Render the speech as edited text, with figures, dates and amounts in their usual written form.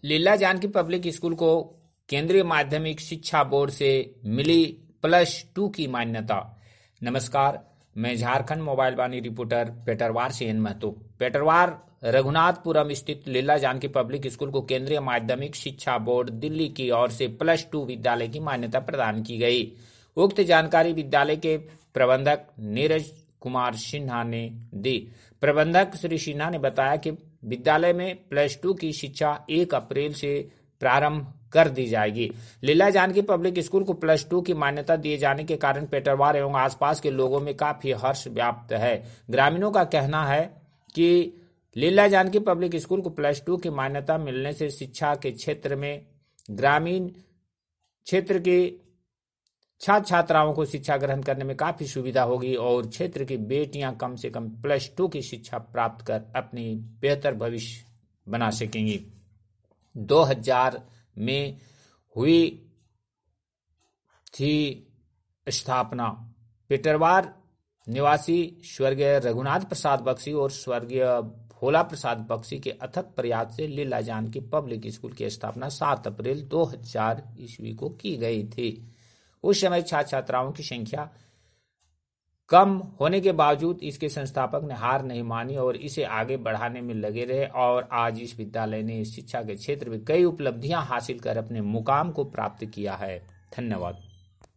लीला Janaki public school को केंद्रीय माध्यमिक शिक्षा बोर्ड से मिली +2 की मान्यता। नमस्कार, मैं झारखंड मोबाइल वाणी रिपोर्टर पेटरवार से एन महतो। पेटरवार रघुनाथपुरम स्थित लीला जानकी पब्लिक स्कूल को केंद्रीय माध्यमिक शिक्षा बोर्ड दिल्ली की ओर से +2 विद्यालय की मान्यता प्रदान की गई। उक्त जानकारी विद्यालय के प्रबंधक नीरज कुमार सिन्हा ने दी। प्रबंधक श्री सिन्हा ने बताया कि विद्यालय में +2 की शिक्षा 1 अप्रैल से प्रारंभ कर दी जाएगी। लीला जानकी पब्लिक स्कूल को +2 की मान्यता दिए जाने के कारण पेटरवार एवं आसपास के लोगों में काफी हर्ष व्याप्त है। ग्रामीणों का कहना है कि लीला जानकी पब्लिक स्कूल को +2 की मान्यता मिलने से शिक्षा के क्षेत्र में ग्रामीण क्षेत्र के छात्र छात्राओं को शिक्षा ग्रहण करने में काफी सुविधा होगी और क्षेत्र की बेटियां कम से कम +2 की शिक्षा प्राप्त कर अपनी बेहतर भविष्य बना सकेंगी। 2000 में हुई थी स्थापना। पेटरवार निवासी स्वर्गीय रघुनाथ प्रसाद बख्शी और स्वर्गीय भोला प्रसाद बख्शी के अथक प्रयास से लीला जानकी पब्लिक स्कूल की स्थापना 7 अप्रैल 2000 ईस्वी को की गई थी। उस समय छात्र छात्राओं की संख्या कम होने के बावजूद इसके संस्थापक ने हार नहीं मानी और इसे आगे बढ़ाने में लगे रहे और आज इस विद्यालय ने शिक्षा के क्षेत्र में कई उपलब्धियां हासिल कर अपने मुकाम को प्राप्त किया है। धन्यवाद।